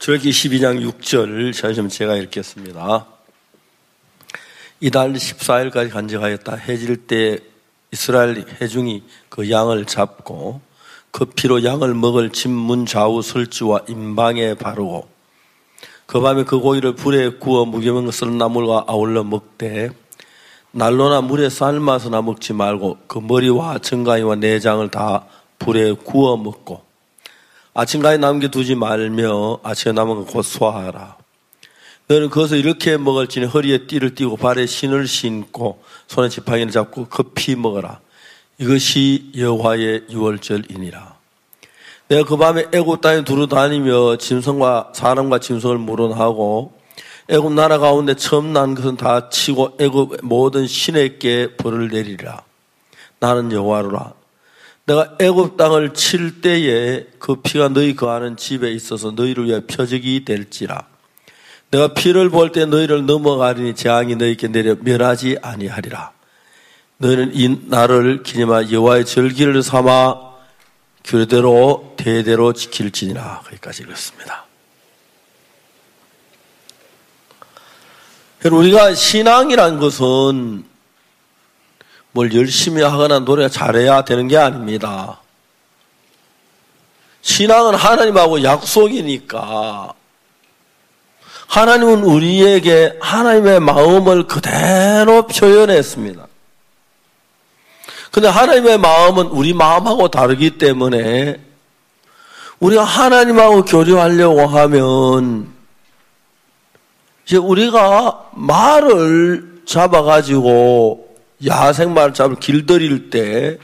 출애굽기 12장 6절 전심 제가 읽겠습니다. 이달 14일까지 간직하였다. 해질 때 이스라엘 회중이 그 양을 잡고 그 피로 양을 먹을 집 문 좌우 설주와 임방에 바르고 그 밤에 그 고기를 불에 구워 무교명 썰은 나물과 아울러 먹되 난로나 물에 삶아서나 먹지 말고 그 머리와 정가이와 내장을 다 불에 구워 먹고 아침까지 남겨두지 말며 아침에 남은 것 곧 소화하라. 너는 그것을 이렇게 먹을지니 허리에 띠를 띠고 발에 신을 신고 손에 지팡이를 잡고 급히 먹어라. 이것이 여호와의 유월절이니라. 내가 그 밤에 애굽 땅에 두루 다니며 짐승과 사람과 짐승을 물어하고 애굽 나라 가운데 처음 난 것은 다 치고 애굽 모든 신에게 벌을 내리라. 나는 여호와로라. 내가 애굽 땅을 칠 때에 그 피가 너희 거하는 집에 있어서 너희를 위해 표적이 될지라. 내가 피를 볼 때 너희를 넘어가리니 재앙이 너희에게 내려 멸하지 아니하리라. 너희는 이 날을 기념하여 여호와의 절기를 삼아 규례대로 대대로 지킬지니라. 거기까지 읽었습니다. 우리가 신앙이란 것은 뭘 열심히 하거나 노래 잘해야 되는 게 아닙니다. 신앙은 하나님하고 약속이니까 하나님은 우리에게 하나님의 마음을 그대로 표현했습니다. 그런데 하나님의 마음은 우리 마음하고 다르기 때문에 우리가 하나님하고 교류하려고 하면 이제 우리가 말을 잡아가지고 야생말 잡을 길들일 때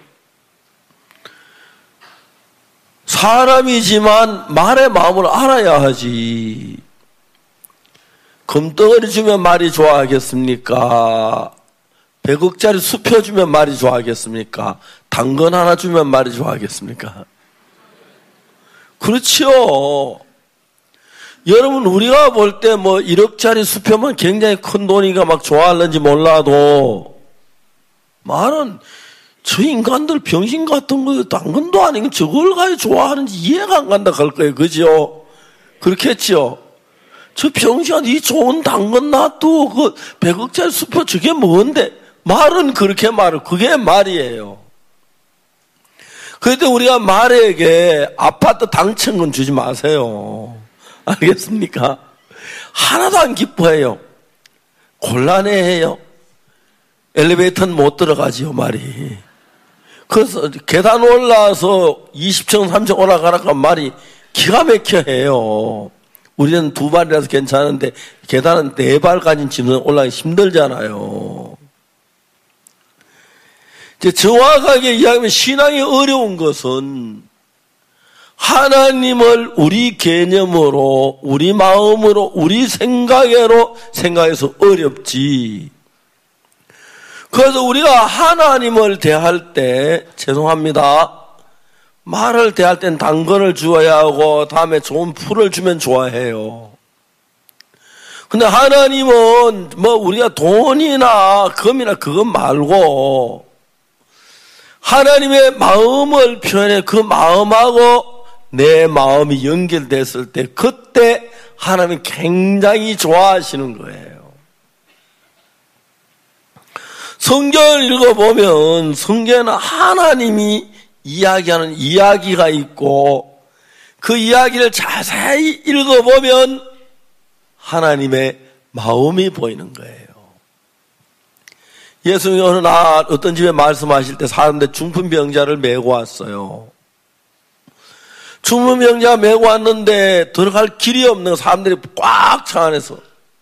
사람이지만 말의 마음을 알아야 하지. 금덩어리 주면 말이 좋아하겠습니까? 100억짜리 수표 주면 말이 좋아하겠습니까? 당근 하나 주면 말이 좋아하겠습니까? 그렇죠. 여러분 우리가 볼 때 뭐 1억짜리 수표면 굉장히 큰 돈이니까 막 좋아하는지 몰라도 말은 저 인간들 병신 같은 거 당근도 아니고 저걸 가지고 좋아하는지 이해가 안 간다 할 거예요. 그죠? 그렇겠죠? 저 병신아 이 좋은 당근 놔도 그 100억짜리 수표 저게 뭔데? 말은 그렇게 말을 그게 말이에요. 그런데 우리가 말에게 아파트 당첨금 주지 마세요. 알겠습니까? 하나도 안 기뻐해요. 곤란해해요. 엘리베이터는 못 들어가지요, 말이. 그래서 계단 올라와서 20층, 30층 올라가라고 말이 기가 막혀 해요. 우리는 2발이라서 괜찮은데 계단은 4발 가진 짐은 올라가기 힘들잖아요. 이제 정확하게 이야기하면 신앙이 어려운 것은 하나님을 우리 개념으로, 우리 마음으로, 우리 생각으로 생각해서 어렵지. 그래서 우리가 하나님을 대할 때, 죄송합니다. 말을 대할 땐 당근을 주어야 하고, 다음에 좋은 풀을 주면 좋아해요. 근데 하나님은 뭐 우리가 돈이나 금이나 그것 말고, 하나님의 마음을 표현해 그 마음하고 내 마음이 연결됐을 때, 그때 하나님이 굉장히 좋아하시는 거예요. 성경을 읽어보면 성경에는 하나님이 이야기하는 이야기가 있고 그 이야기를 자세히 읽어보면 하나님의 마음이 보이는 거예요. 예수님이 어느 날 어떤 집에 말씀하실 때 사람들 중풍병자를 메고 왔어요. 중풍병자가 메고 왔는데 들어갈 길이 없는 사람들이 꽉 차 안에서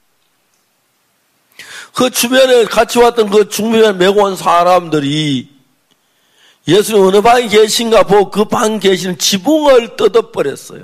그 주변에 같이 왔던 그 중풍병자를 메고 온 사람들이 예수님 어느 방에 계신가 보고 그 방 계시는 지붕을 뜯어버렸어요.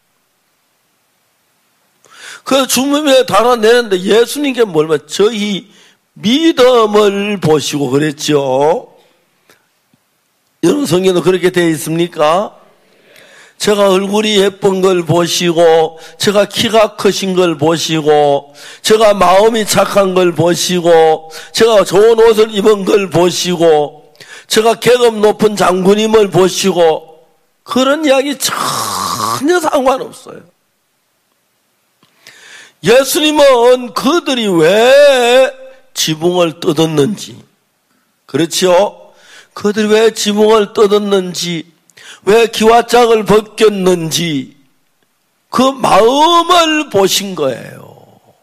그 중풍병자가 달아내는데 예수님께 뭘 말? 저희 믿음을 보시고 그랬죠. 여러분 성경도 그렇게 되어 있습니까? 제가 얼굴이 예쁜 걸 보시고 제가 키가 크신 걸 보시고 제가 마음이 착한 걸 보시고 제가 좋은 옷을 입은 걸 보시고 제가 계급 높은 장군임을 보시고 그런 이야기 전혀 상관없어요. 예수님은 그들이 왜 지붕을 뜯었는지, 그렇지요? 그들이 왜 지붕을 뜯었는지, 왜 기와장을 벗겼는지 그 마음을 보신 거예요.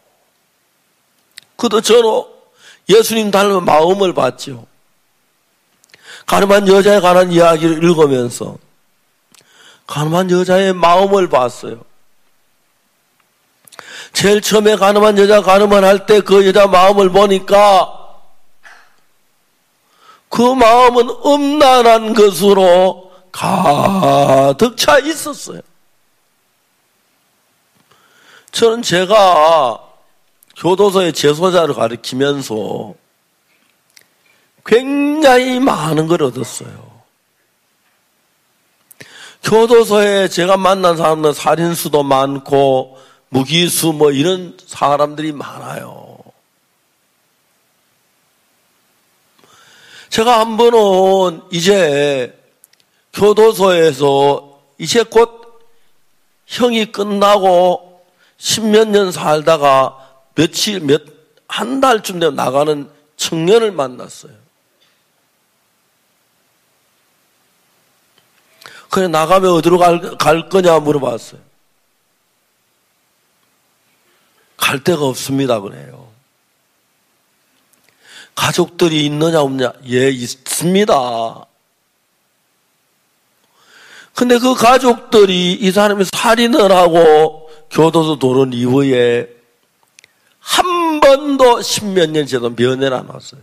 그도 저는 예수님 닮은 마음을 봤죠. 가늠한 여자에 관한 이야기를 읽으면서 가늠한 여자의 마음을 봤어요. 제일 처음에 가늠한 여자 가늠을 할 때 그 여자 마음을 보니까 그 마음은 음란한 것으로 가득 차 있었어요. 저는 제가 교도소의 재소자를 가르치면서 굉장히 많은 걸 얻었어요. 교도소에 제가 만난 사람들은 살인수도 많고 무기수 뭐 이런 사람들이 많아요. 제가 한 번은 이제 교도소에서 이제 곧 형이 끝나고 십몇 년 살다가 한 달쯤 되면 나가는 청년을 만났어요. 그래, 나가면 어디로 갈 거냐 물어봤어요. 갈 데가 없습니다 그래요. 가족들이 있느냐 없느냐? 예, 있습니다. 근데 그 가족들이 이 사람이 살인을 하고 교도소 들어온 이후에 한 번도 십몇 년 지나도 면회를 안 왔어요.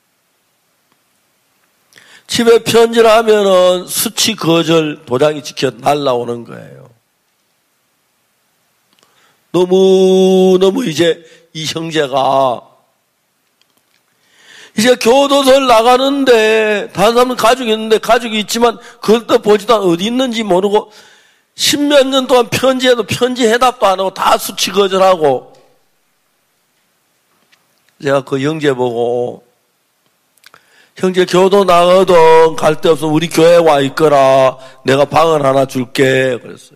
집에 편지를 하면은 수치 거절 도장이 찍혀 날라오는 거예요. 너무 이제 이 형제가 이제 교도소를 나가는데 다른 사람은 가족이 있는데 가족이 있지만 그걸 또 보지도 않고 어디 있는지 모르고 십몇 년 동안 편지해도 편지 해답도 안 하고 다 수치 거절하고 제가 그 형제 보고 형제 교도 나가든 갈 데 없으면 우리 교회에 와 있거라. 내가 방을 하나 줄게. 그랬어요.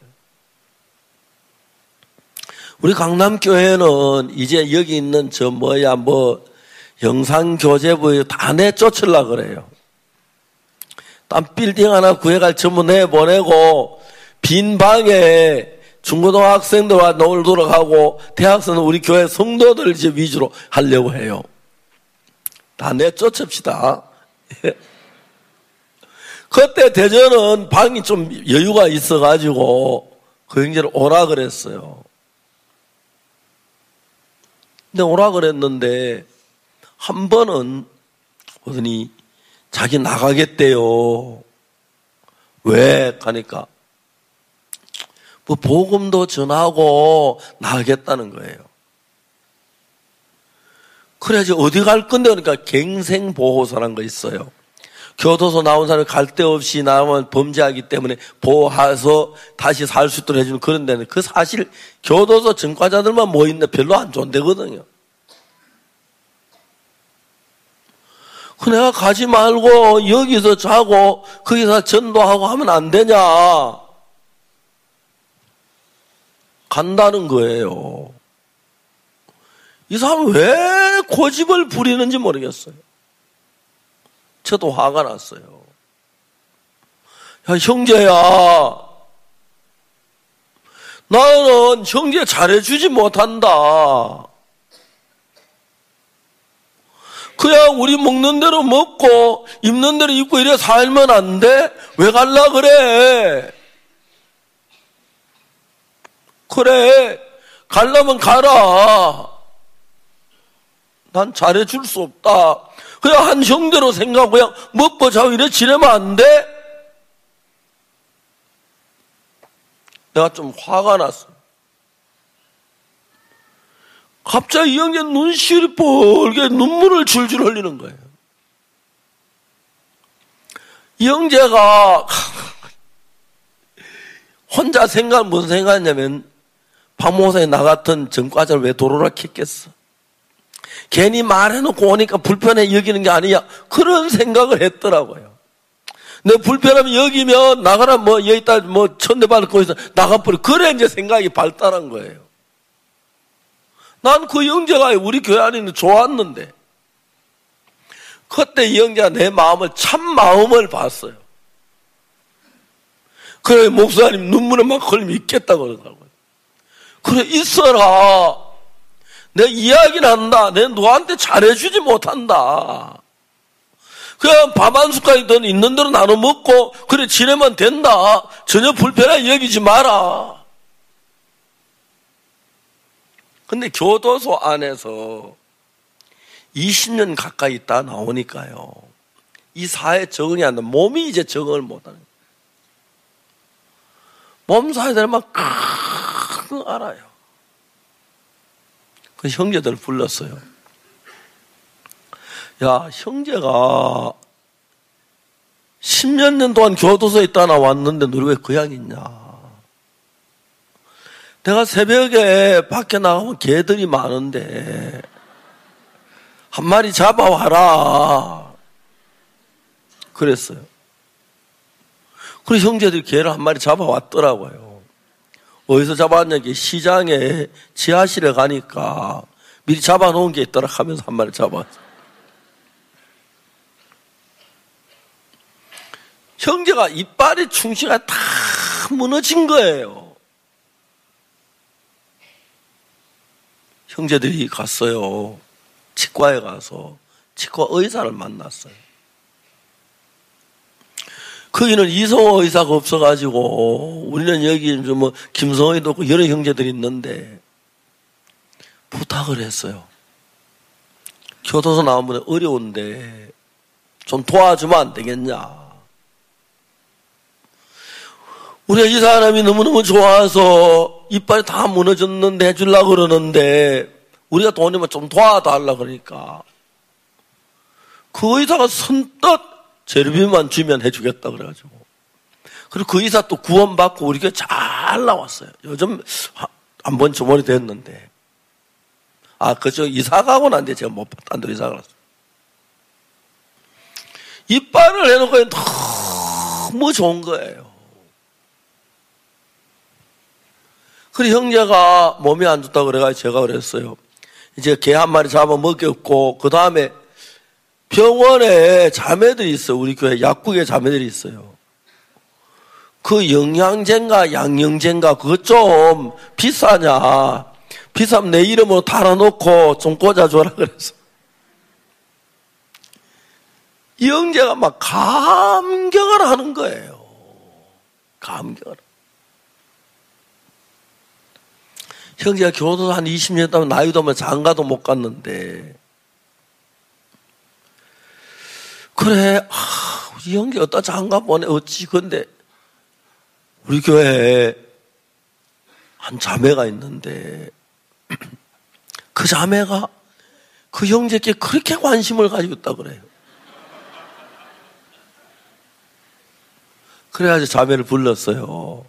우리 강남교회는 이제 여기 있는 영상교제부에 다 내쫓으려고 그래요. 딴 빌딩 하나 구해갈 전부 내보내고 빈 방에 중고등학생들과 놀도록 하고 대학생은 우리 교회 성도들 이제 위주로 하려고 해요. 다 내쫓읍시다. 그때 대전은 방이 좀 여유가 있어가지고 그 형제를 오라 그랬어요. 근데 오라 그랬는데 한 번은 오더니 자기 나가겠대요. 왜? 가니까 뭐 복음도 전하고 나가겠다는 거예요. 그래야지 어디 갈 건데 그러니까 갱생보호소라는 거 있어요. 교도소 나온 사람이 갈 데 없이 나오면 범죄하기 때문에 보호해서 다시 살 수 있도록 해주는 그런 데는 그 사실 교도소 전과자들만 모이는데 별로 안 좋은 데거든요. 그 내가 가지 말고 여기서 자고 거기서 전도하고 하면 안 되냐. 간다는 거예요. 이 사람은 왜 고집을 부리는지 모르겠어요. 저도 화가 났어요. 야, 형제야. 나는 형제 잘해주지 못한다. 그냥 우리 먹는 대로 먹고 입는 대로 입고 이래 살면 안 돼? 왜 갈라 그래? 그래, 가려면 가라. 난 잘해줄 수 없다. 그냥 한 형대로 생각하고 그냥 먹고 자고 이래 지내면 안 돼? 내가 좀 화가 났어. 갑자기 이 형제 눈시울이 뻘게 눈물을 줄줄 흘리는 거예요. 이 형제가 혼자 무슨 생각했냐면 박목사에 나 같은 전과자를 왜 도로라 켰겠어? 괜히 말해놓고 오니까 불편해 여기는 게 아니야. 그런 생각을 했더라고요. 내 불편하면 여기면 나가라 여기다 천대받을 거기서 나가버려. 그래 이제 생각이 발달한 거예요. 난 그 형제가 우리 교회 안에 있는 좋았는데, 그때 이 형제가 내 마음을, 참 마음을 봤어요. 그래, 목사님 눈물에 막 흘리면 있겠다고 그러더라고요. 그래, 있어라. 내 이야기는 한다. 내 너한테 잘해주지 못한다. 그냥 밥 한 숟가락이든 있는 대로 나눠 먹고, 그래, 지내면 된다. 전혀 불편하게 여기지 마라. 근데 교도소 안에서 20년 가까이 있다 나오니까요, 이 사회에 적응이 안 돼. 몸이 이제 적응을 못 하는 거예요. 몸 사이들 막 알아요. 그 형제들 불렀어요. 야, 형제가 10몇 년 동안 교도소에 있다 나왔는데 너희 왜 거양 있냐? 내가 새벽에 밖에 나가면 개들이 많은데 한 마리 잡아와라 그랬어요. 그래서 형제들이 개를 한 마리 잡아왔더라고요. 어디서 잡아왔냐? 시장에 지하실에 가니까 미리 잡아놓은 게 있더라 하면서 한 마리 잡아왔어요. 형제가 이빨이 충치가 다 무너진 거예요. 형제들이 갔어요. 치과에 가서 치과 의사를 만났어요. 거기는 이성호 의사가 없어가지고 우리는 여기 뭐 김성호도 없고 여러 형제들이 있는데 부탁을 했어요. 교도소 나오면 어려운데 좀 도와주면 안 되겠냐. 우리가 이 사람이 너무너무 좋아서 이빨이 다 무너졌는데 해주려고 그러는데 우리가 돈이면 좀 도와달라 그러니까 그 의사가 선뜻 재료비만 주면 해주겠다 그래가지고, 그리고 그 의사 또 구원받고 우리 교회 잘 나왔어요. 요즘 한 번 주머니 됐는데, 그저 이사 가고 난데 제가 못 딴 데 이사 갔어요. 이빨을 해놓고 너무 좋은 거예요. 그래, 형제가 몸이 안 좋다고 그래가지고 제가 그랬어요. 이제 개 한 마리 잡아 먹였고, 그 다음에 병원에 자매들이 있어요. 우리 교회 약국에 자매들이 있어요. 그 영양제인가 양영제인가 그거 좀 비싸냐. 비싸면 내 이름으로 달아놓고 좀 꽂아줘라 그랬어. 이 형제가 막 감격을 하는 거예요. 감격을. 형제가 교도소 한 20년 동안 나이도 뭐 장가도 못 갔는데, 그래, 우리 형제 어디다 장가 보내, 어찌, 근데, 우리 교회에 한 자매가 있는데, 그 자매가 그 형제께 그렇게 관심을 가지고 있다 그래요. 그래가지고 자매를 불렀어요.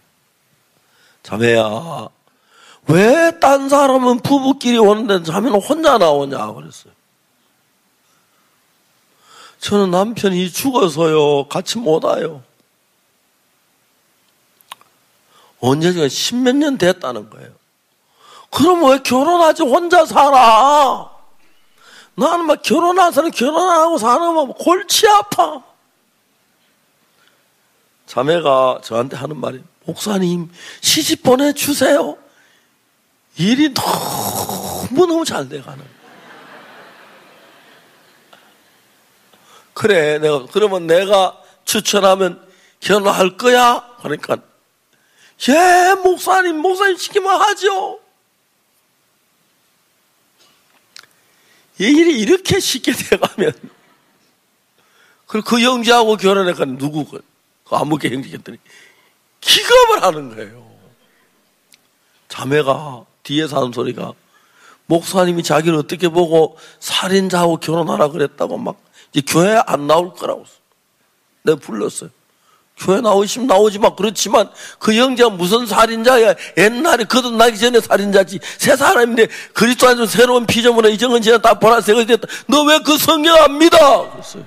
자매야, 왜 딴 사람은 부부끼리 오는데 자매는 혼자 나오냐 그랬어요. 저는 남편이 죽어서요 같이 못 와요. 언제가 10몇 년 됐다는 거예요. 그럼 왜 결혼하지 혼자 살아? 나는 막 결혼해서는 결혼 안 하고 사는 거 골치 아파. 자매가 저한테 하는 말이, 목사님 시집 보내주세요. 일이 너무너무 잘 돼가는. 그래, 그러면 내가 추천하면 결혼할 거야? 그러니까, 예, 목사님 시키면 하죠. 이 일이 이렇게 쉽게 돼가면, 그리고 그 형제하고 결혼해가 누구, 그 아무개 형제겠더니 기겁을 하는 거예요. 자매가 뒤에서 하는 소리가, 목사님이 자기를 어떻게 보고 살인자하고 결혼하라 그랬다고 막 이제 교회 안 나올 거라고 내가 불렀어요. 교회 나오시면 나오지 마. 그렇지만 그 형제가 무슨 살인자야. 옛날에 거듭나기 전에 살인자지. 새 사람인데 그리스도 안에서 새로운 피조물의 이정은 지나 다 보라색이 됐다. 너 왜 그 성경 안 믿어? 그랬어요.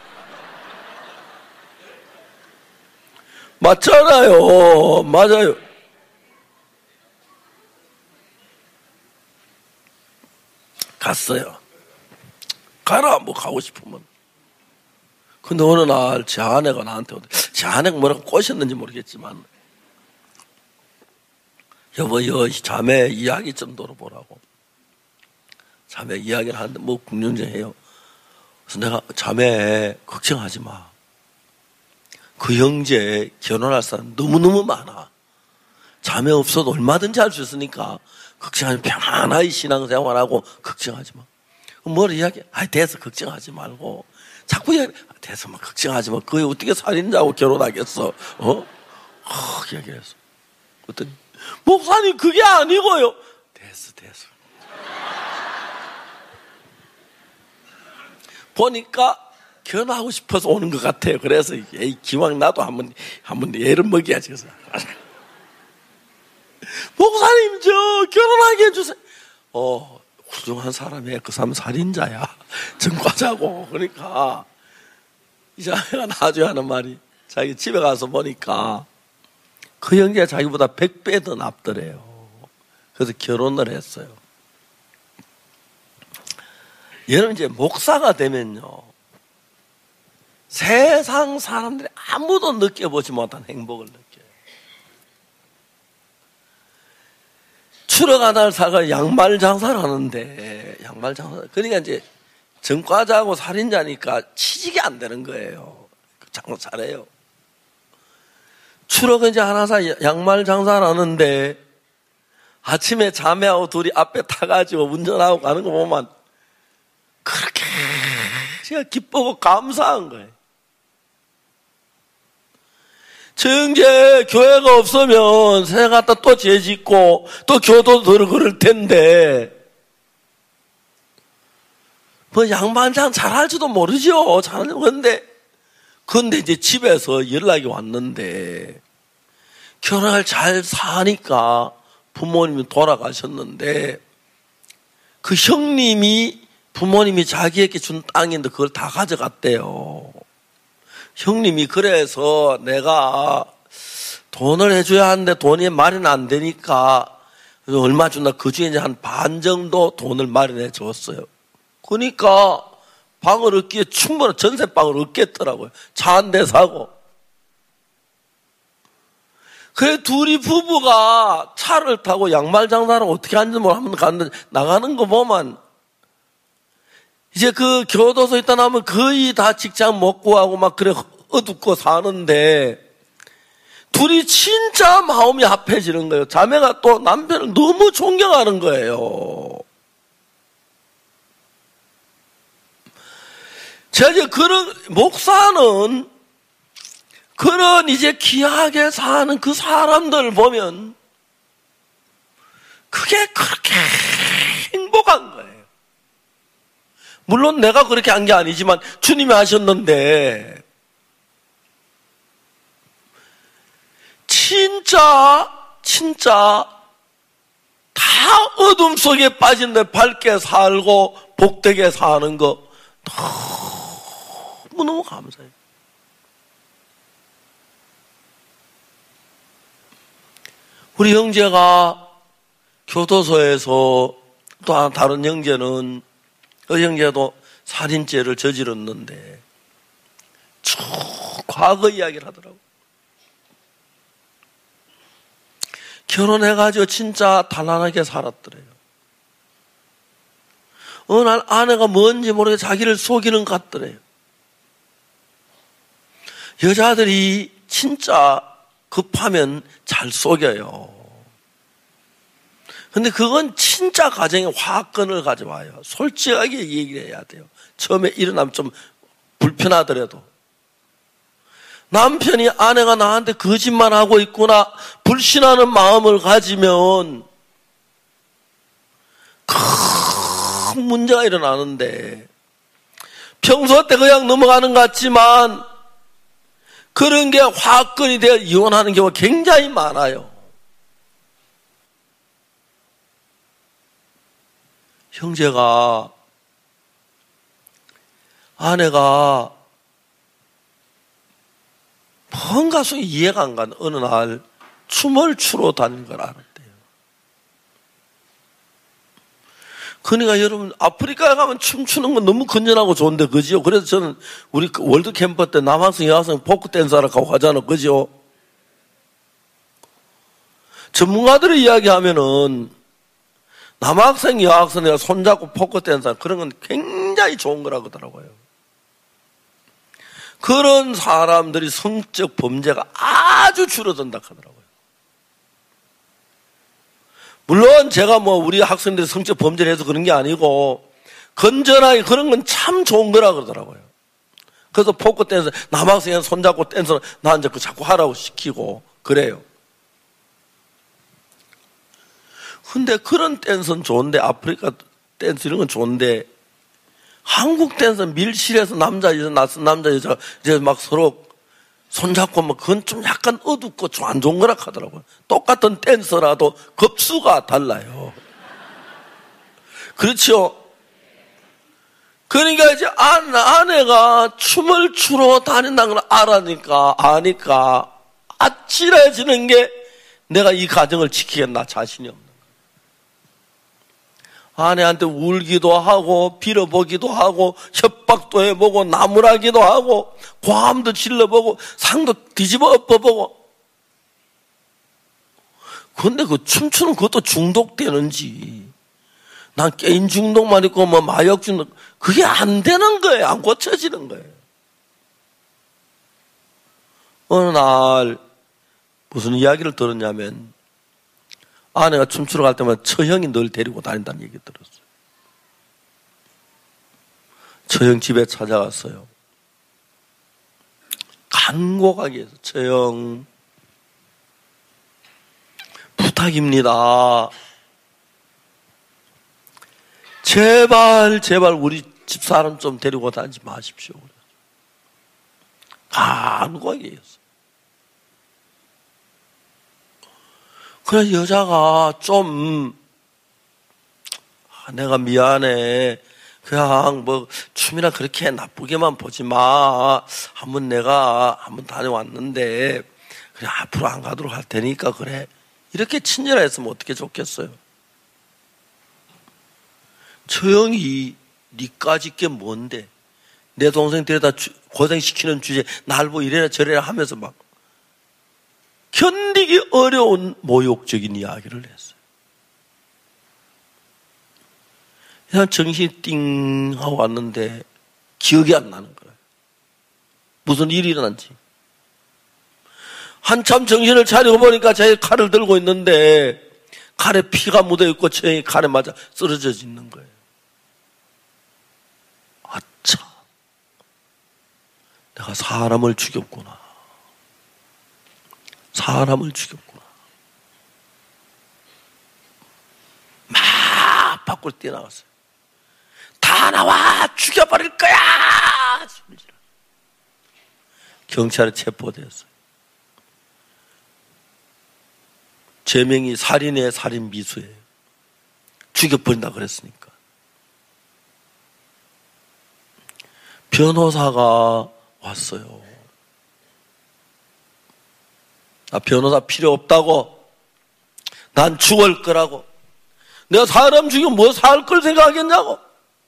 맞잖아요. 맞아요. 갔어요. 가라, 뭐 가고 싶으면. 근데 어느 날 제 아내가 나한테 오더니, 제 아내가 뭐라고 꼬셨는지 모르겠지만, 여보, 자매 이야기 좀 들어보라고. 자매 이야기를 하는데 뭐 궁정해요. 그래서 내가 자매 걱정하지 마. 그 형제 결혼할 사람 너무너무 많아. 자매 없어도 얼마든지 할 수 있으니까 걱정하지 마. 편안하게 신앙생활하고 걱정하지 마. 뭘 이야기? 돼서 걱정하지 말고. 자꾸 이야기, 돼서 막 걱정하지 마. 그게 어떻게 살인자하고 결혼하겠어? 이야기했어. 그랬더니, 목사님, 그게 아니고요. 됐어. 보니까 결혼하고 싶어서 오는 것 같아요. 그래서, 기왕 나도 한번 애를 먹여야지. 그래서. 목사님, 저 결혼하게 해주세요. 훌륭한 사람이야. 그 사람 살인자야. 전과자고. 그러니까, 이 자매가 나중에 하는 말이, 자기 집에 가서 보니까, 그 형제가 자기보다 100배 더 납더래요. 그래서 결혼을 했어요. 여러분, 이제 목사가 되면요, 세상 사람들이 아무도 느껴보지 못한 행복을 느껴요. 추러가날 사가 양말 장사를 하는데, 그러니까 이제 전과자하고 살인자니까 취직이 안 되는 거예요. 장사 잘해요. 추러가 이제 하나 사 양말 장사를 하는데, 아침에 자매하고 둘이 앞에 타가지고 운전하고 가는 거 보면, 그렇게 제가 기쁘고 감사한 거예요. 정제 교회가 없으면 새 갖다 또 재짓고 또 교도들을 그럴 텐데 뭐 양반장 잘할지도 모르죠. 근데 이제 집에서 연락이 왔는데 결혼을 잘 사니까 부모님이 돌아가셨는데 그 형님이 부모님이 자기에게 준 땅인데 그걸 다 가져갔대요. 형님이 그래서 내가 돈을 해줘야 하는데 돈이 마련 안 되니까 얼마 준다. 그 중에 이제 한 반 정도 돈을 마련해 줬어요. 그러니까 방을 얻기에 충분한 전세방을 얻겠더라고요. 차 한 대 사고. 그래 둘이 부부가 차를 타고 양말 장사를 어떻게 하는지 모르면 갔는데 나가는 거 보면 이제 그 교도소 있다 나면 거의 다 직장 못 구하고 막 그래 어둡고 사는데 둘이 진짜 마음이 합해지는 거예요. 자매가 또 남편을 너무 존경하는 거예요. 제가 이제 그런 목사는 그런 이제 귀하게 사는 그 사람들을 보면 그게 그렇게 행복한 거예요. 물론 내가 그렇게 한 게 아니지만 주님이 하셨는데 진짜 다 어둠 속에 빠진데 밝게 살고 복되게 사는 거 너무너무 감사해요. 우리 형제가 교도소에서 또 다른 형제는 그 형제도 살인죄를 저질렀는데 쭉 과거 이야기를 하더라고요. 결혼해가지고 진짜 단란하게 살았더래요. 어느 날 아내가 뭔지 모르게 자기를 속이는 것 같더래요. 여자들이 진짜 급하면 잘 속여요. 근데 그건 진짜 가정에 화끈을 가져와요. 솔직하게 얘기를 해야 돼요. 처음에 일어나면 좀 불편하더라도. 남편이 아내가 나한테 거짓말하고 있구나 불신하는 마음을 가지면 큰 문제가 일어나는데 평소 때 그냥 넘어가는 것 같지만 그런 게 화끈이 되어 이혼하는 경우가 굉장히 많아요. 형제가 아내가 뭔가 속에 이해가 안 가는 어느 날 춤을 추러 다니는 걸 알았대요. 그러니까 여러분, 아프리카에 가면 춤추는 건 너무 건전하고 좋은데, 그지요? 그래서 저는 우리 월드 캠프 때 남학생, 여학생 포크 댄스 하러 가고 하잖아, 그지요? 전문가들의 이야기하면은 남학생, 여학생이 손잡고 포크 댄스 그런 건 굉장히 좋은 거라고 하더라고요. 그런 사람들이 성적 범죄가 아주 줄어든다 하더라고요. 물론 제가 우리 학생들이 성적 범죄를 해서 그런 게 아니고 건전하게 그런 건 참 좋은 거라 그러더라고요. 그래서 포크 댄스, 남학생이 손잡고 댄스 나한테 그 자꾸 하라고 시키고 그래요. 근데 그런 댄스는 좋은데, 아프리카 댄스 이런 건 좋은데, 한국 댄스는 밀실에서 남자, 여자, 낯선 남자, 여자, 이제 막 서로 손잡고 그건 좀 약간 어둡고 좀 안 좋은 거라 하더라고요. 똑같은 댄서라도 급수가 달라요. 그렇죠? 그러니까 이제 아내가 춤을 추러 다닌다는 걸 아니까 아찔해지는 게 내가 이 가정을 지키겠나 자신이 없는 거예요. 아내한테 울기도 하고 빌어보기도 하고 협박도 해보고 나무라기도 하고 고함도 질러보고 상도 뒤집어 엎어보고. 그런데 그 춤추는 그것도 중독되는지, 난 게임 중독만 있고 마약 중독, 그게 안 되는 거예요. 안 고쳐지는 거예요. 어느 날 무슨 이야기를 들었냐면, 아내가 춤추러 갈 때마다 처형이 늘 데리고 다닌다는 얘기 들었어요. 처형 집에 찾아갔어요. 간곡하게 해서, 처형 부탁입니다. 제발 우리 집사람 좀 데리고 다니지 마십시오. 간곡하게 얘기했어요. 그래서 여자가 좀, 내가 미안해. 그냥 춤이나 그렇게 나쁘게만 보지 마. 내가 한번 다녀왔는데, 그냥 앞으로 안 가도록 할 테니까 그래. 이렇게 친절했으면 어떻게 좋겠어요? 처형이 니까짓 게 뭔데? 내 동생 데려다 고생시키는 주제에 날 보고 이래라 저래라 하면서 막 견디기 어려운 모욕적인 이야기를 했어요. 그냥 정신이 띵 하고 왔는데 기억이 안 나는 거예요. 무슨 일이 일어난지. 한참 정신을 차리고 보니까 자기 칼을 들고 있는데 칼에 피가 묻어있고 처형이 칼에 맞아 쓰러져 있는 거예요. 아차, 내가 사람을 죽였구나. 사람을 죽였구나. 막 밖으로 뛰어나갔어요. 다 나와! 죽여버릴 거야! 경찰에 체포되었어요. 죄명이 살인의 살인 미수예요. 죽여버린다 그랬으니까. 변호사가 왔어요. 나 변호사 필요 없다고. 난 죽을 거라고. 내가 사람 죽이면 뭐 살 걸 생각하겠냐고.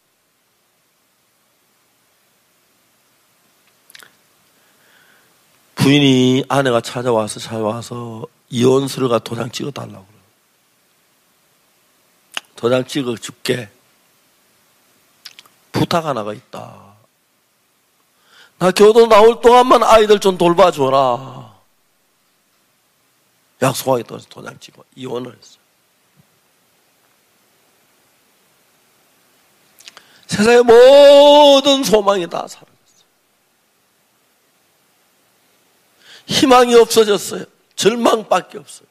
부인이 아내가 찾아와서 이혼서를 가 도장 찍어달라고 그래요. 도장 찍어줄게. 부탁 하나가 있다. 나 교도 나올 동안만 아이들 좀 돌봐줘라. 약속하겠다고 해서 도장 찍어 이혼을 했어요. 세상의 모든 소망이 다 사라졌어요. 희망이 없어졌어요. 절망밖에 없어요.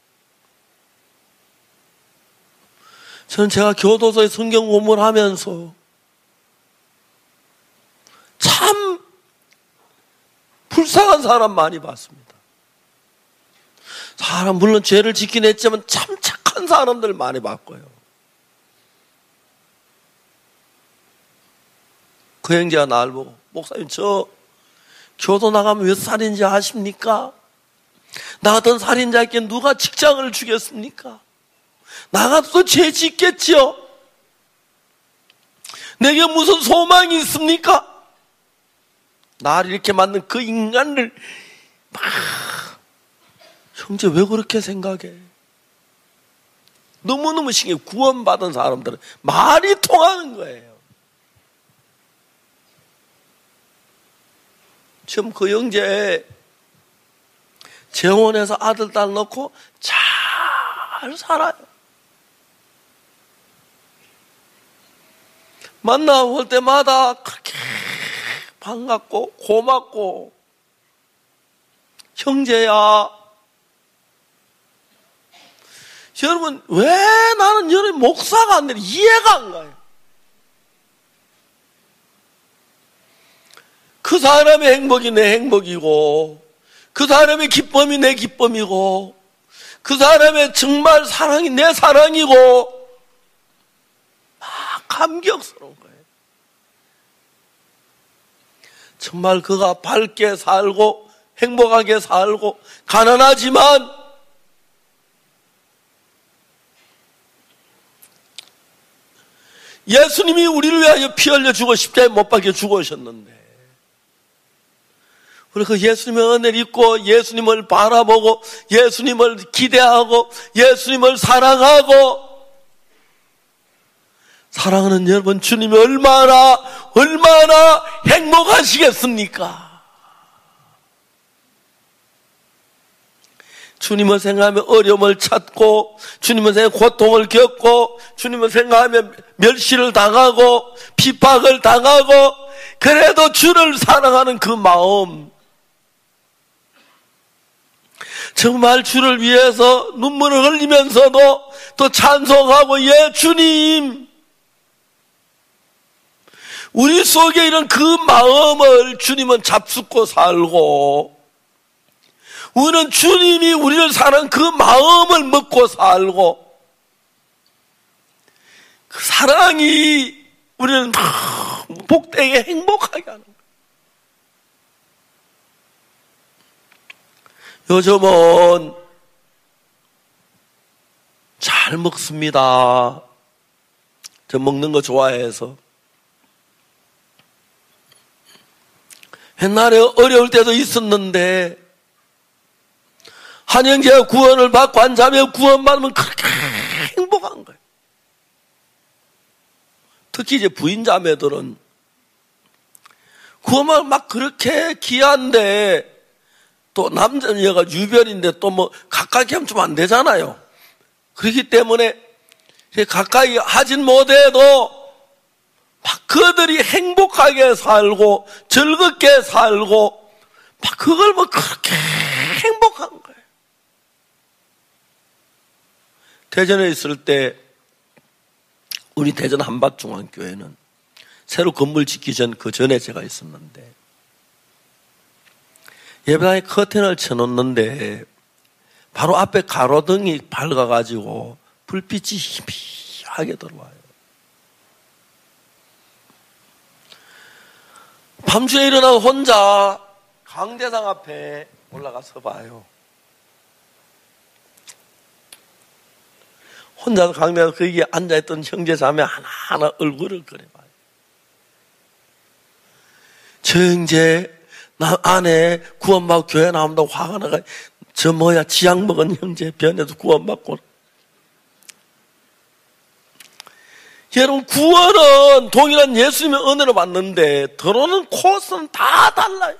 저는 제가 교도소에 성경 공부를 하면서 참 불쌍한 사람 많이 봤습니다. 사람 물론 죄를 짓긴 했지만 참 착한 사람들 많이 봤고요. 그 형제가 날 보고, 목사님 저 교도 나가면 몇 살인지 아십니까? 나 같은 살인자에게 누가 직장을 주겠습니까? 나가도 죄 짓겠지요? 내게 무슨 소망이 있습니까? 나를 이렇게 만든 그 인간을 막, 형제 왜 그렇게 생각해? 너무너무 신기해. 구원받은 사람들은 말이 통하는 거예요. 지금 그 형제 재혼해서 아들, 딸 낳고 잘 살아요. 만나볼 때마다 그렇게 반갑고 고맙고, 형제야. 여러분, 왜 나는 여러분 목사가 안 돼? 이해가 안 가요. 그 사람의 행복이 내 행복이고, 그 사람의 기쁨이 내 기쁨이고, 그 사람의 정말 사랑이 내 사랑이고, 막 감격스러운 거예요. 정말 그가 밝게 살고 행복하게 살고 가난하지만 예수님이 우리를 위하여 피 흘려 죽어 십자가에 못 박혀 죽으셨는데, 우리 그 예수님의 은혜를 입고 예수님을 바라보고 예수님을 기대하고 예수님을 사랑하고, 사랑하는 여러분, 주님이 얼마나 행복하시겠습니까? 주님을 생각하며 어려움을 찾고, 주님을 생각하며 고통을 겪고, 주님을 생각하며 멸시를 당하고 핍박을 당하고, 그래도 주를 사랑하는 그 마음, 정말 주를 위해서 눈물을 흘리면서도 또 찬송하고, 예 주님, 우리 속에 이런 그 마음을 주님은 잡숫고 살고, 우리는 주님이 우리를 사랑하는 그 마음을 먹고 살고, 그 사랑이 우리는 복되게 행복하게 하는 거예요. 요즘은 잘 먹습니다. 저 먹는 거 좋아해서. 옛날에 어려울 때도 있었는데, 한 형제가 구원을 받고 한 자매가 구원받으면 그렇게 행복한 거예요. 특히 이제 부인 자매들은 구원을 막 그렇게 귀한데, 또 남자가 유별인데 또 뭐 가까이 하면 좀 안 되잖아요. 그렇기 때문에 가까이 하진 못해도 막 그들이 행복하게 살고 즐겁게 살고 막 그걸 뭐 그렇게 행복한 거예요. 대전에 있을 때 우리 대전 한밭중앙교회는 새로 건물 짓기 전 그 전에 제가 있었는데, 예배당에 커튼을 쳐놓는데 바로 앞에 가로등이 밝아가지고 불빛이 희미하게 들어와요. 밤중에 일어나서 혼자 강대상 앞에 올라가서 봐요. 혼자 강대상 거기에 앉아있던 형제 자매 하나하나 얼굴을 그려봐요. 저 형제, 나 아내 구원받고 교회 나온다고 화가 나가, 저 뭐야 지약 먹은 형제 변해도 구원받고. 여러분, 구원은 동일한 예수님의 은혜로 받는데 들어오는 코스는 다 달라요.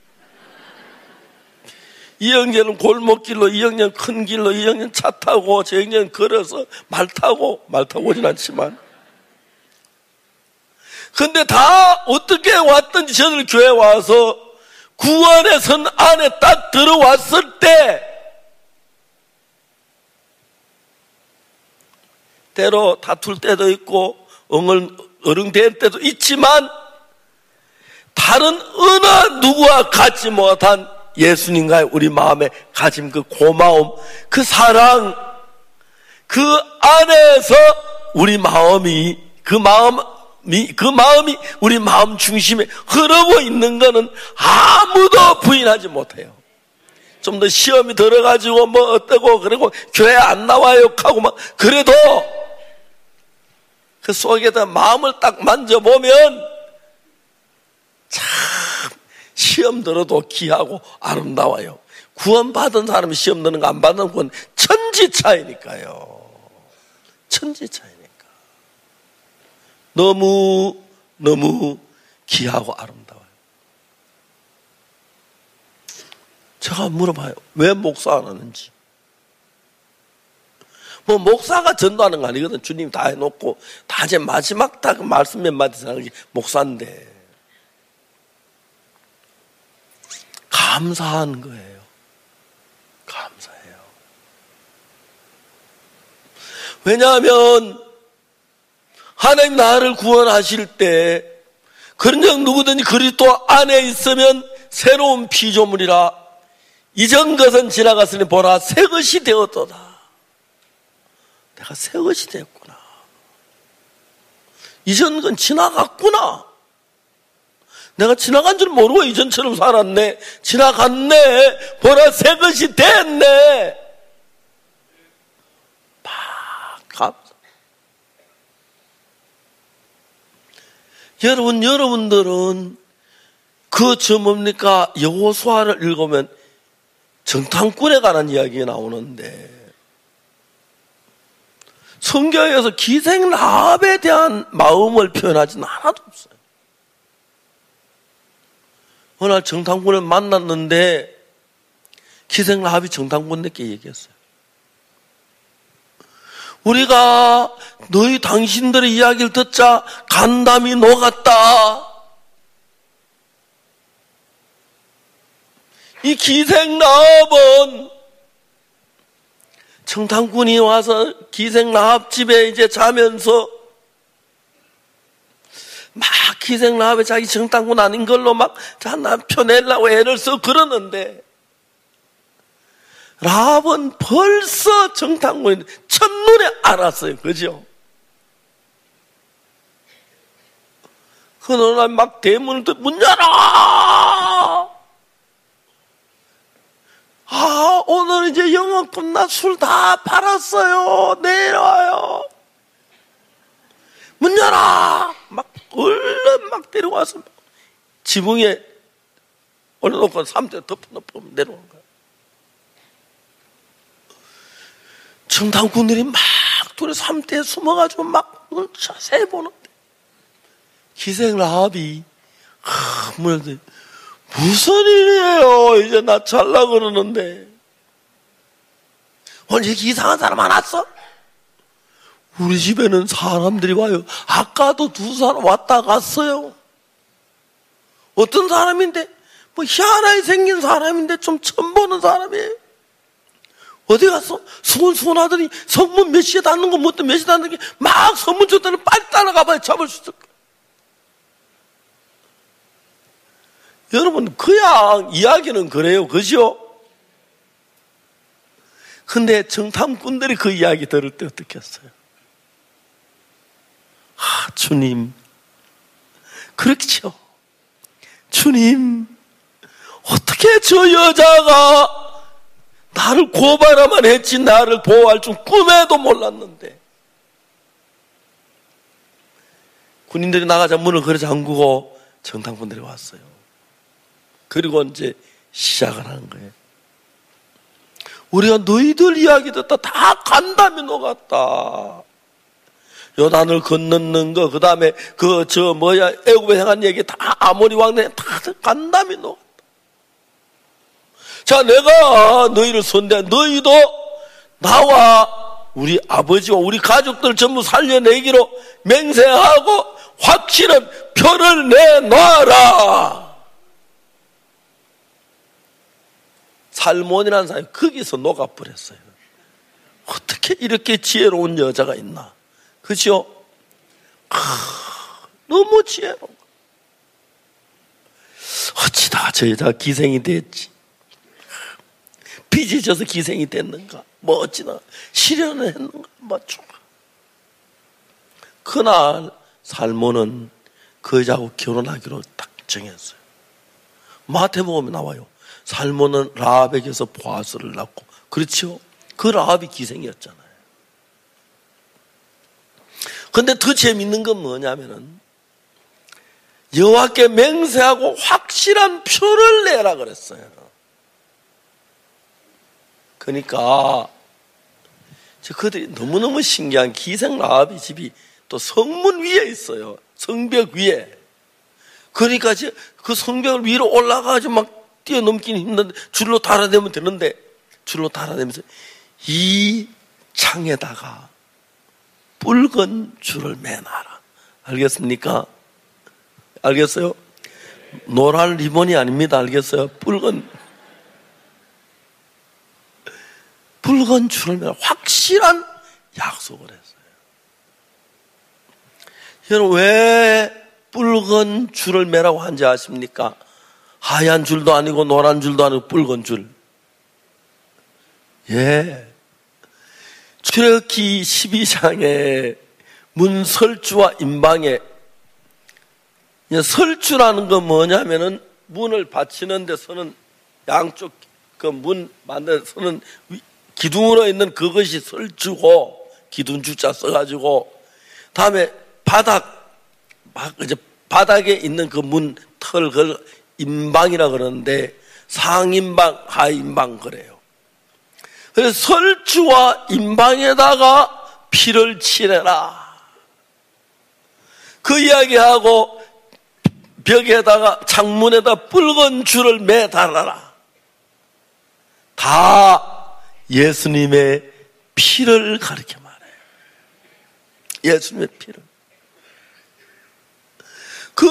이 형제는 골목길로, 이 형제는 큰 길로, 이 형제는 차 타고, 저 형제는 걸어서 말 타고 오진 않지만, 근데 다 어떻게 왔든지 저들 교회 와서 구원의 선 안에 딱 들어왔을 때 때로 다툴 때도 있고 어른될 때도 있지만, 다른 어느 누구와 같지 못한 예수님과의 우리 마음에 가진 그 고마움, 그 사랑, 그 안에서 우리 마음이, 그 마음이 우리 마음 중심에 흐르고 있는 것은 아무도 부인하지 못해요. 좀 더 시험이 들어가지고 뭐 어떠고 그러고 교회 안 나와요 하고 막 그래도 그 속에다 마음을 딱 만져보면 참 시험 들어도 귀하고 아름다워요. 구원받은 사람이 시험 드는 거 안 받는 건 천지 차이니까요. 천지 차이니까. 너무 귀하고 아름다워요. 제가 물어봐요. 왜 목사 안 하는지. 뭐 목사가 전도하는 거 아니거든. 주님 다 해놓고 다 이제 마지막 딱 말씀 몇 마디 전하는 게 목사인데 감사한 거예요. 감사해요. 왜냐하면 하나님 나를 구원하실 때 그런즉 누구든지 그리스도 안에 있으면 새로운 피조물이라 이전 것은 지나갔으니 보라 새 것이 되었도다. 내가 새 것이 됐구나. 이전 건 지나갔구나. 내가 지나간 줄 모르고 이전처럼 살았네. 지나갔네. 보라 새 것이 됐네. 감사. 여러분들은 뭡니까? 여호수아를 읽으면 정탐꾼에 관한 이야기가 나오는데 성경에서 기생 라합에 대한 마음을 표현하지는 하나도 없어요. 어느 날 정탐꾼을 만났는데 기생 라합이 정탐꾼에게 얘기했어요. 우리가 너희 당신들의 이야기를 듣자 간담이 녹았다. 이 기생 라합은 정탐꾼이 와서 기생 라합 집에 이제 자면서 막 기생 라합이 자기 정탐꾼 아닌 걸로 막 남편 내려고 애를 써 그러는데 라합은 벌써 정탐꾼인데 첫눈에 알았어요. 그죠? 그 어느 날 막 대문을 문 열어! 오늘 이제 영업 끝나 술 다 팔았어요. 내려와요. 문 열어! 막 얼른 막 데려와서 지붕에 올려놓고 3대 덮어놓고 내려오는 거예요. 정탐꾼들이 막 둘이 3대에 숨어가지고 막 눈 자세히 보는데 기생 라합이 문을 무슨 일이에요? 이제 나 잘라 그러는데 오늘 여기 이상한 사람 안 왔어? 우리 집에는 사람들이 와요. 아까도 2사람 왔다 갔어요. 어떤 사람인데 뭐 희한하게 생긴 사람인데 좀 처음 보는 사람이에요. 어디 갔어? 수근수근하더니 성문 몇 시에 닫는 거 못 몇 시에 닫는 게 막 성문 줬더니 빨리 따라가봐야 잡을 수 있을 거야. 여러분 그냥 이야기는 그래요. 그죠? 근데 정탐꾼들이 그 이야기 들을 때 어떻게 했어요? 주님 그렇죠. 주님 어떻게 저 여자가 나를 고발하만 했지 나를 보호할 줄 꿈에도 몰랐는데 군인들이 나가자 문을 그래 잠그고 정탐꾼들이 왔어요. 그리고 이제 시작을 하는 거예요. 우리가 너희들 이야기 듣다 다 간담이 녹았다. 요단을 건너는 거, 그 다음에 애굽에 행한 얘기 다 아모리 왕네 다 간담이 녹았다. 자, 내가 너희를 선대한 너희도 나와 우리 아버지와 우리 가족들 전부 살려내기로 맹세하고 확실한 표를 내놔라. 살몬이라는 사람이 거기서 녹아버렸어요. 어떻게 이렇게 지혜로운 여자가 있나? 그죠? 너무 지혜로운. 어찌다 저 여자가 기생이 됐지? 빚이 져서 기생이 됐는가? 뭐 어찌나 실현을 했는가? 뭐 좋아. 그날 살몬은 그 여자하고 결혼하기로 딱 정했어요. 마태복음에 나와요. 살몬은 라합에게서 보아스를 낳고, 그렇죠? 그 라합이 기생이었잖아요. 근데 더 재밌는 건 뭐냐면은 여호와께 맹세하고 확실한 표를 내라 그랬어요. 그러니까 그들이 너무너무 신기한 기생 라합의 집이 또 성문 위에 있어요. 성벽 위에. 그러니까 그 성벽을 위로 올라가서 막 뛰어넘기는 힘든데 줄로 달아대면 되는데 줄로 달아대면서 이 창에다가 붉은 줄을 매놔라. 알겠습니까? 알겠어요? 노란 리본이 아닙니다. 알겠어요? 붉은 줄을 매라. 확실한 약속을 했어요. 여러분, 왜 붉은 줄을 매라고 한지 아십니까? 하얀 줄도 아니고 노란 줄도 아니고 붉은 줄. 예. 출애굽기 12장에 문설주와 임방에, 설주라는 건 뭐냐면은 문을 받치는 데 서는 양쪽 그 문 만든 서는 기둥으로 있는 그것이 설주고, 기둥 주자 써가지고, 다음에 바닥에 있는 그 문 털, 그걸 임방이라 그러는데, 상임방, 하임방 그래요. 그래서 설주와 임방에다가 피를 칠해라. 그 이야기하고 벽에다가 창문에다 붉은 줄을 매달아라. 다 예수님의 피를 가리켜 말해요. 예수님의 피를. 그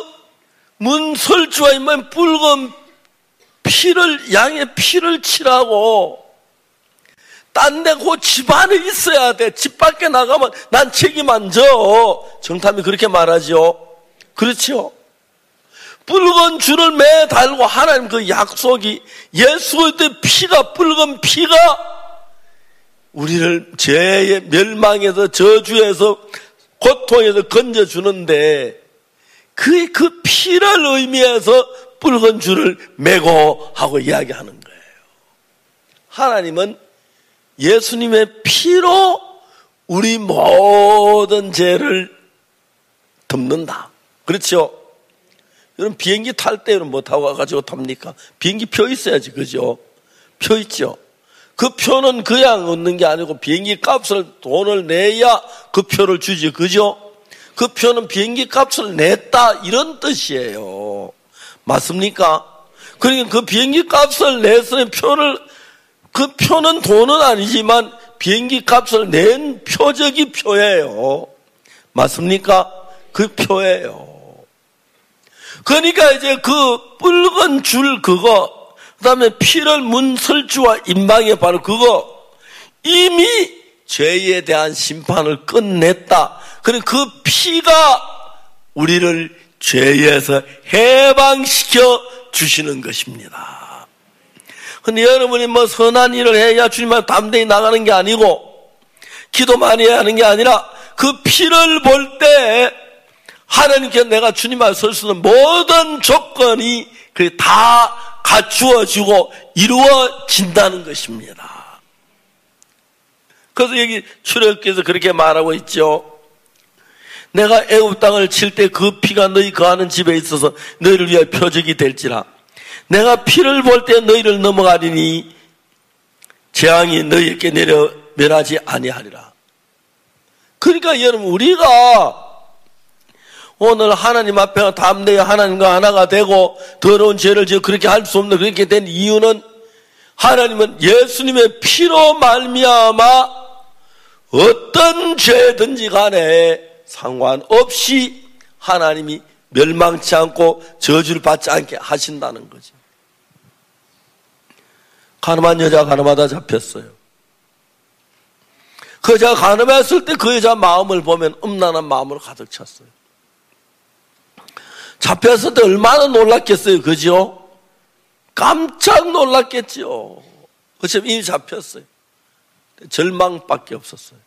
문설주와 임방에 붉은 피를, 양의 피를 칠하고, 딴 데 그 집 안에 있어야 돼. 집 밖에 나가면 난 책임 안 져. 정탐이 그렇게 말하죠. 그렇죠? 붉은 줄을 매달고 하나님 그 약속이, 예수의 피가, 붉은 피가 우리를 죄의 멸망에서, 저주에서, 고통에서 건져주는데, 그 피를 의미해서 붉은 줄을 매고 하고 이야기하는 거예요. 하나님은 예수님의 피로 우리 모든 죄를 덮는다. 그렇죠? 여러분, 비행기 탈 때 뭐 타고 가가지고 탑니까? 비행기 표 있어야지, 그죠? 표 있죠? 그 표는 그냥 얻는 게 아니고 비행기 값을, 돈을 내야 그 표를 주지, 그죠? 그 표는 비행기 값을 냈다, 이런 뜻이에요. 맞습니까? 그러니까 그 비행기 값을 냈으니 그 표는 돈은 아니지만 비행기 값을 낸 표적이 표예요. 맞습니까? 그 표예요. 그러니까 이제 그 붉은 줄 그거, 그 다음에 피를 문설주와 임방에 바로 그거, 이미 죄에 대한 심판을 끝냈다. 그리고 그 피가 우리를 죄에서 해방시켜 주시는 것입니다. 근데 여러분이 뭐 선한 일을 해야 주님을 담대히 나가는 게 아니고, 기도 많이 해야 하는 게 아니라, 그 피를 볼 때 하나님께 내가 주님 앞에 설 수 있는 모든 조건이 다 갖추어지고 이루어진다는 것입니다. 그래서 여기 출애굽기에서 그렇게 말하고 있죠. 내가 애굽 땅을 칠 때 그 피가 너희 거하는 집에 있어서 너희를 위하여 표적이 될지라. 내가 피를 볼 때 너희를 넘어가리니 재앙이 너희에게 내려 멸하지 아니하리라. 그러니까 여러분, 우리가 오늘 하나님 앞에 담대히 하나님과 하나가 되고 더러운 죄를 지어 그렇게 할 수 없는, 그렇게 된 이유는 하나님은 예수님의 피로 말미암아 어떤 죄든지 간에 상관없이 하나님이 멸망치 않고 저주를 받지 않게 하신다는 거죠. 가늠한 여자가 가늠하다 잡혔어요. 그 여자가 가늠했을 때 그 여자 마음을 보면 음란한 마음으로 가득 찼어요. 잡혔을 때 얼마나 놀랐겠어요, 그죠? 깜짝 놀랐겠죠. 어차피 이미 잡혔어요. 절망밖에 없었어요.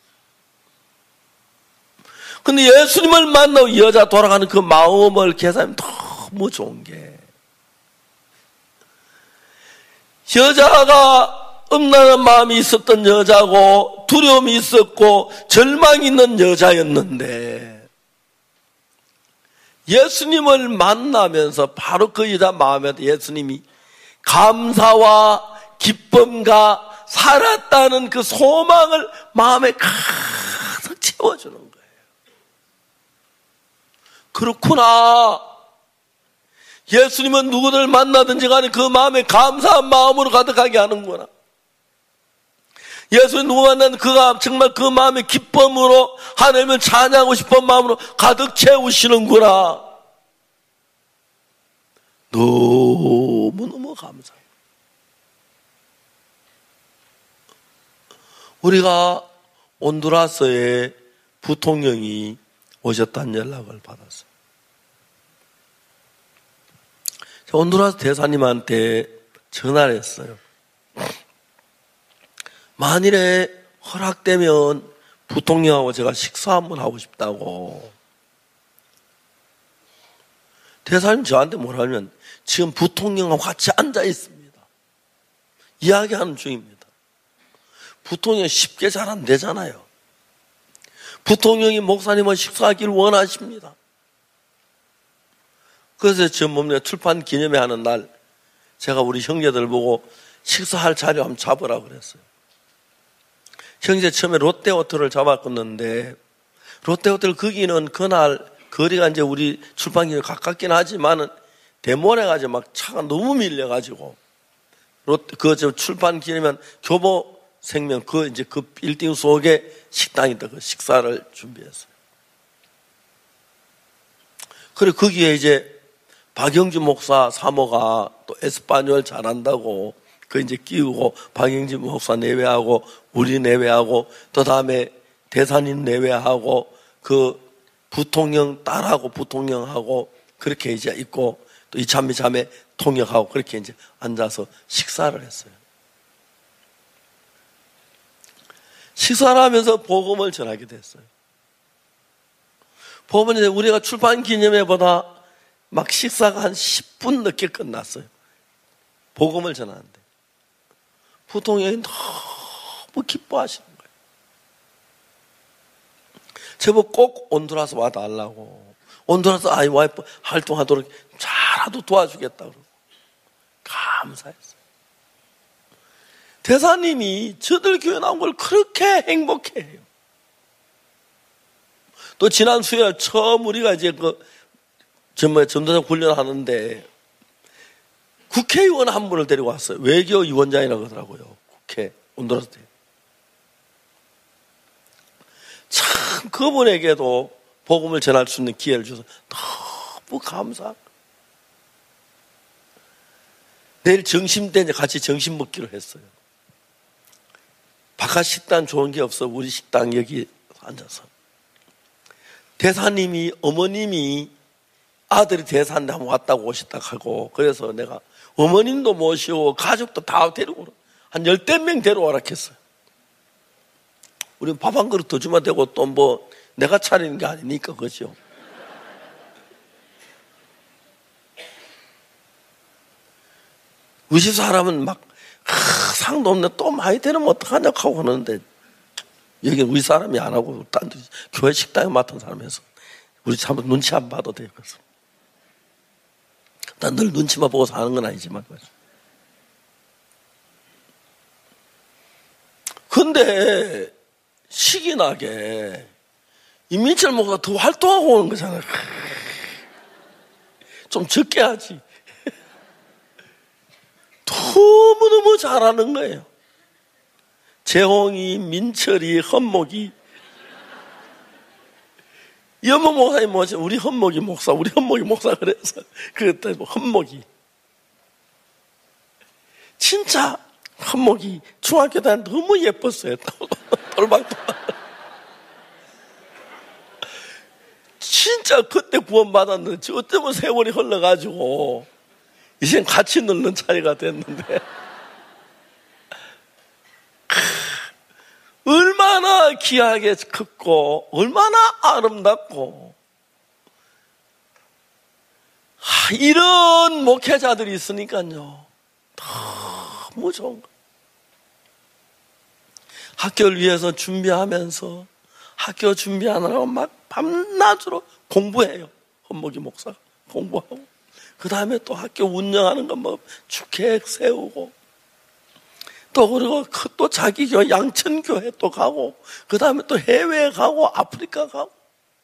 근데 예수님을 만나고 이 여자 돌아가는 그 마음을 계산하면 너무 좋은 게, 여자가 음란한 마음이 있었던 여자고 두려움이 있었고 절망이 있는 여자였는데 예수님을 만나면서 바로 그 여자 마음에 예수님이 감사와 기쁨과 살았다는 그 소망을 마음에 가득 채워주는 거예요. 그렇구나. 예수님은 누구를 만나든지 간에 그 마음에 감사한 마음으로 가득하게 하는구나. 예수님 누구 만나는 그가 정말 그 마음의 기쁨으로 하나님을 찬양하고 싶은 마음으로 가득 채우시는구나. 너무너무 감사해요. 우리가 온두라스의 부통령이 오셨다는 연락을 받았어요. 온두라스 대사님한테 전화를 했어요. 만일에 허락되면 부통령하고 제가 식사 한번 하고 싶다고. 대사님 저한테 뭐라면 지금 부통령하고 같이 앉아 있습니다. 이야기하는 중입니다. 부통령이 쉽게 잘 안 되잖아요. 부통령이 목사님과 식사하기를 원하십니다. 그래서 지금 뭡니까? 출판 기념회 하는 날 제가 우리 형제들 보고 식사할 자리 한번 잡으라고 그랬어요. 형제 처음에 롯데호텔을 잡았었는데 롯데호텔 거기는 그날 거리가 이제 우리 출판 기념회 가깝긴 하지만은 대모래가지고 막 차가 너무 밀려가지고 저 출판 기념회 교보 생명 이제 그 빌딩 속에 식당이 있다. 그 식사를 준비했어요. 그리고 거기에 이제 박영주 목사 사모가 또 에스파뇰 잘한다고 그 이제 끼우고 박영주 목사 내외하고 우리 내외하고 또 다음에 대사님 내외하고 그 부통령 딸하고 부통령하고 그렇게 이제 있고 또 이찬미 자매 통역하고 그렇게 이제 앉아서 식사를 했어요. 식사를 하면서 복음을 전하게 됐어요. 복음은 이제 우리가 출판 기념회보다 막 식사가 한 10분 늦게 끝났어요. 복음을 전하는데. 부통령이 너무 기뻐하시는 거예요. 제법 꼭 온두라스 와달라고. 온두라스 아이 와이프 활동하도록 잘하도 도와주겠다고. 감사했어요. 대사님이 저들 교회 나온 걸 그렇게 행복해해요. 또 지난 수요일 처음 우리가 이제 전도사 훈련하는데 국회의원 한 분을 데리고 왔어요. 외교위원장이라고 하더라고요. 국회 온두라스 때. 참 그분에게도 복음을 전할 수 있는 기회를 줘서 너무 감사합니다. 내일 점심 때 이제 같이 점심 먹기로 했어요. 바깥 식당 좋은 게 없어. 우리 식당 여기 앉아서. 대사님이 어머님이 아들이 대사인데 한번 왔다고 오셨다고 하고 그래서 내가 어머님도 모시고 가족도 다 데리고 한 10명 데려오라 했어요. 우리는 밥 한 그릇 더 주면 되고 또 뭐 내가 차리는 게 아니니까 그죠. 우리 집 사람은 막 상도 없네 또 많이 되면 어떡하냐고 하고 하는데 여기는 우리 사람이 안 하고 딴 데 교회 식당에 맡은 사람이 해서 우리 참 눈치 안 봐도 돼요. 그래서 난 늘 눈치만 보고 사는 건 아니지만 근데 시기 나게 임민철 목사가 더 활동하고 오는 거잖아요. 좀 적게 하지. 너무너무 잘하는 거예요. 재홍이, 민철이, 헌목이. 여모 목사님 뭐지? 우리 헌목이 목사 그래서 그랬더니 헌목이. 진짜 헌목이 중학교 다닐 때 너무 예뻤어요. 돌방돌방. 진짜 그때 구원받았는데 어쩌면 세월이 흘러가지고 이젠 같이 늙는 차이가 됐는데 얼마나 귀하게 컸고 얼마나 아름답고 이런 목회자들이 있으니까요 너무 좋은 거. 학교를 위해서 준비하면서 학교 준비하느라고 막 밤낮으로 공부해요. 헌목이 목사가 공부하고, 그 다음에 또 학교 운영하는 거 뭐 계획 세우고, 또 그리고 또 자기 교회 양천교회 또 가고, 그 다음에 또 해외에 가고 아프리카 가고.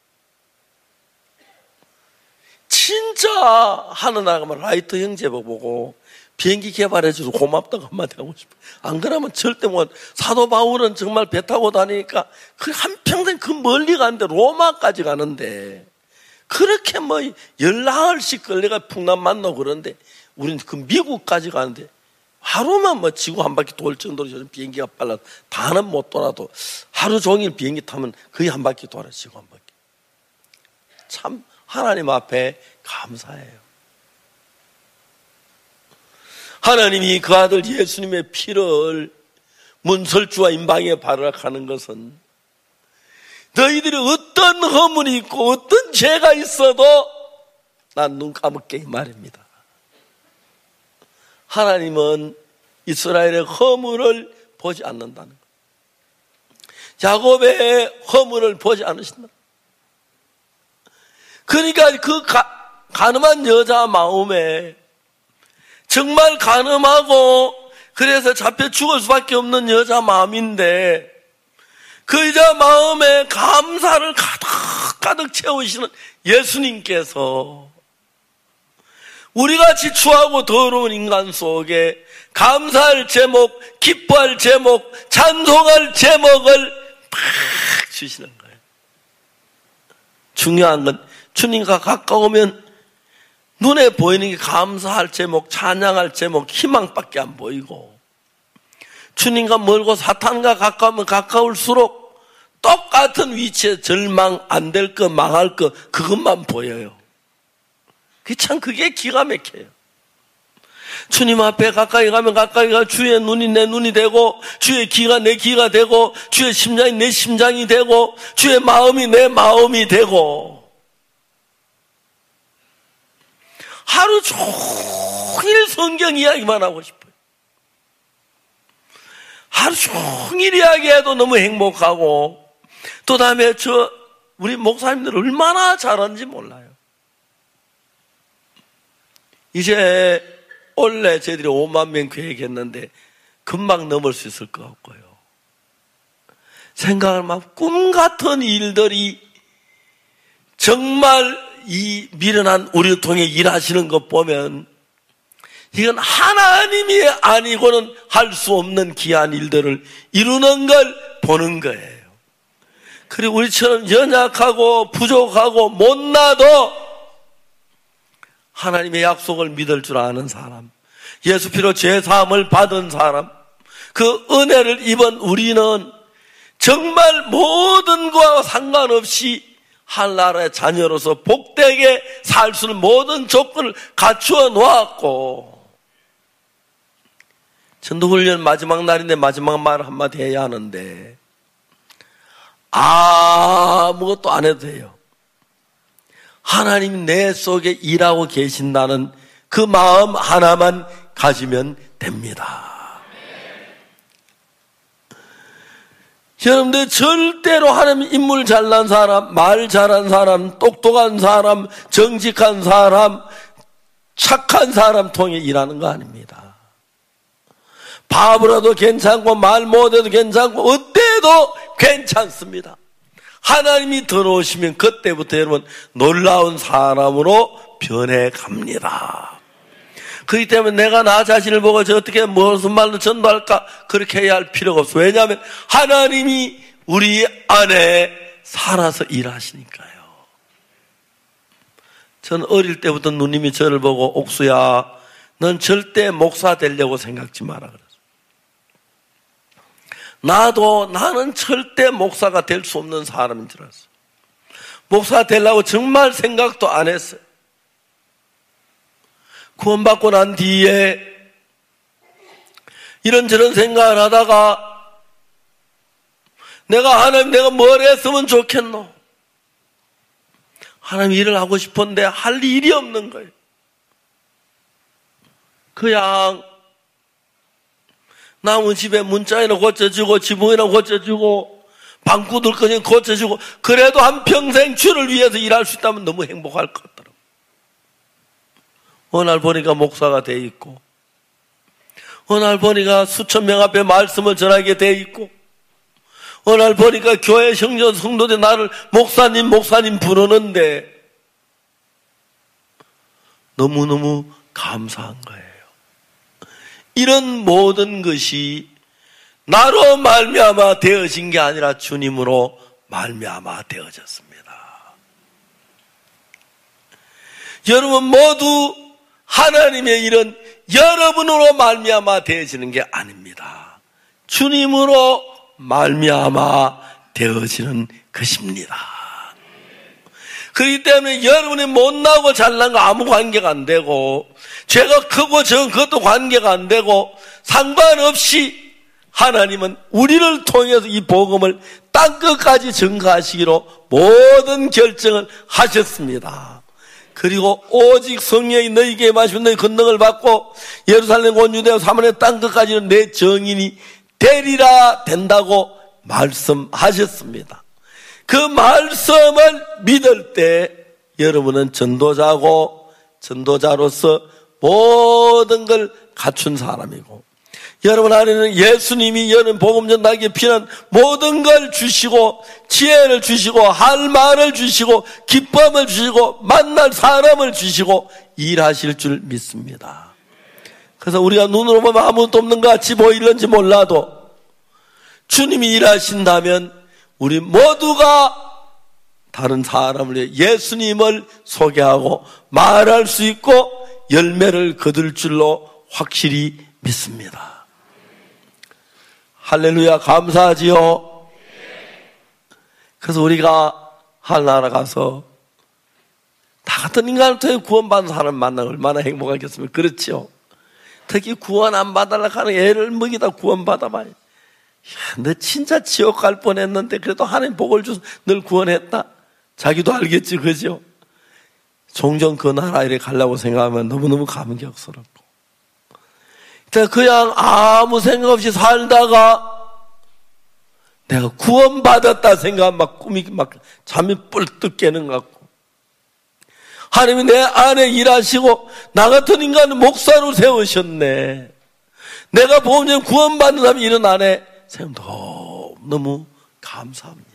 진짜 하는 나라가 라이트 형제 보고 비행기 개발해줘서 고맙다고 한마디 하고 싶어요. 안 그러면 절대 못. 사도 바울은 정말 배 타고 다니니까 그 한평생 그 멀리 가는데, 로마까지 가는데 그렇게 뭐 열나흘씩 걸려가 풍랑 만나고 그러는데, 우리는 그 미국까지 가는데 하루만 뭐 지구 한 바퀴 돌 정도로 저는 비행기가 빨라서 다는 못 돌아도 하루 종일 비행기 타면 거의 한 바퀴 돌아, 지구 한 바퀴. 참 하나님 앞에 감사해요. 하나님이 그 아들 예수님의 피를 문설주와 임방에 바르락하는 것은 너희들이 어떤 허물이 있고 어떤 죄가 있어도 난 눈 감을게, 이 말입니다. 하나님은 이스라엘의 허물을 보지 않는다는 것. 야곱의 허물을 보지 않으신다. 그러니까 그 가늠한 여자 마음에, 정말 가늠하고 그래서 잡혀 죽을 수밖에 없는 여자 마음인데, 그 여자 마음에 감사를 가득 채우시는 예수님께서 우리같이 추하고 더러운 인간 속에 감사할 제목, 기뻐할 제목, 찬송할 제목을 막 주시는 거예요. 중요한 건 주님과 가까우면 눈에 보이는 게 감사할 제목, 찬양할 제목, 희망밖에 안 보이고, 주님과 멀고 사탄과 가까우면 가까울수록 똑같은 위치에 절망, 안 될 거, 망할 거, 그것만 보여요. 그게 기가 막혀요. 주님 앞에 가까이 가면 가까이 가, 주의 눈이 내 눈이 되고, 주의 귀가 내 귀가 되고, 주의 심장이 내 심장이 되고, 주의 마음이 내 마음이 되고, 하루 종일 성경 이야기만 하고 싶어요. 하루 종일 이야기해도 너무 행복하고, 또 다음에 우리 목사님들 얼마나 잘하는지 몰라요. 이제 원래 저희들이 5만 명 계획했는데 금방 넘을 수 있을 것 같고요. 생각을 막 꿈 같은 일들이 정말 이 미련한 우리를 통해 일하시는 것 보면, 이건 하나님이 아니고는 할 수 없는 귀한 일들을 이루는 걸 보는 거예요. 그리고 우리처럼 연약하고 부족하고 못나도 하나님의 약속을 믿을 줄 아는 사람, 예수 피로 죄 사함을 받은 사람, 그 은혜를 입은 우리는 정말 모든 것과 상관없이 하나님의 자녀로서 복되게 살 수 있는 모든 조건을 갖추어 놓았고, 전도훈련 마지막 날인데 마지막 말 한마디 해야 하는데 아무것도 안 해도 돼요. 하나님 내 속에 일하고 계신다는 그 마음 하나만 가지면 됩니다. 여러분들 절대로 하나님 인물 잘난 사람, 말 잘한 사람, 똑똑한 사람, 정직한 사람, 착한 사람 통해 일하는 거 아닙니다. 바보라도 괜찮고 말 못해도 괜찮고 어때도 괜찮습니다. 하나님이 들어오시면 그때부터 여러분 놀라운 사람으로 변해갑니다. 그렇기 때문에 내가 나 자신을 보고 저 어떻게 무슨 말로 전도할까 그렇게 해야 할 필요가 없어요. 왜냐하면 하나님이 우리 안에 살아서 일하시니까요. 저는 어릴 때부터 누님이 저를 보고 옥수야 넌 절대 목사 되려고 생각지 마라 그랬어요. 나는 절대 목사가 될 수 없는 사람인 줄 알았어요. 목사 되려고 정말 생각도 안 했어요. 구원받고 난 뒤에 이런저런 생각을 하다가 하나님 내가 뭘 했으면 좋겠노? 하나님 일을 하고 싶은데 할 일이 없는 거예요. 그냥 남의 집에 문짝이나 고쳐주고 지붕이나 고쳐주고 방구들 그냥 고쳐주고 그래도 한평생 주를 위해서 일할 수 있다면 너무 행복할 것 같더라고요. 어느 날 보니까 목사가 돼 있고 어느 날 보니까 수천 명 앞에 말씀을 전하게 돼 있고 어느 날 보니까 교회 형제 성도들 나를 목사님 부르는데 너무너무 감사한 거예요. 이런 모든 것이 나로 말미암아 되어진 게 아니라 주님으로 말미암아 되어졌습니다. 여러분 모두 하나님의 일은 여러분으로 말미암아 되어지는 게 아닙니다. 주님으로 말미암아 되어지는 것입니다. 그렇기 때문에 여러분이 못나고 잘난 거 아무 관계가 안 되고 죄가 크고 적은 그것도 관계가 안 되고 상관없이 하나님은 우리를 통해서 이 복음을 땅끝까지 전가하시기로 모든 결정을 하셨습니다. 그리고 오직 성령이 너희에게 마시면 너희 권능을 받고 예루살렘 온 유대와 사마리아 땅끝까지는 내 정인이 되리라 된다고 말씀하셨습니다. 그 말씀을 믿을 때 여러분은 전도자고 전도자로서 모든 걸 갖춘 사람이고 여러분 안에는 예수님이 여러분 복음 전하기에 필요한 모든 걸 주시고 지혜를 주시고 할 말을 주시고 기쁨을 주시고 만날 사람을 주시고 일하실 줄 믿습니다. 그래서 우리가 눈으로 보면 아무것도 없는 것 같이 보이는지 몰라도 주님이 일하신다면 우리 모두가 다른 사람을 위해 예수님을 소개하고 말할 수 있고 열매를 거둘 줄로 확실히 믿습니다. 할렐루야, 감사하지요. 그래서 우리가 하늘나라 가서 다 같은 인간을 통해 구원받는 사람 만나면 얼마나 행복하겠습니까? 그렇죠? 특히 구원 안 받으려고 하는 애를 먹이다 구원받아봐요. 너 진짜 지옥 갈 뻔했는데 그래도 하나님 복을 줘서 널 구원했다. 자기도 알겠지, 그죠? 종종 그 나라에 가려고 생각하면 너무너무 감격스럽고 그냥 아무 생각 없이 살다가 내가 구원받았다 생각하면 막 꿈이 막 잠이 뿔떡 깨는 것 같고 하나님이 내 안에 일하시고 나 같은 인간을 목사로 세우셨네. 내가 보면 구원받는 사람이 이런 안에 생각 너무 감사합니다.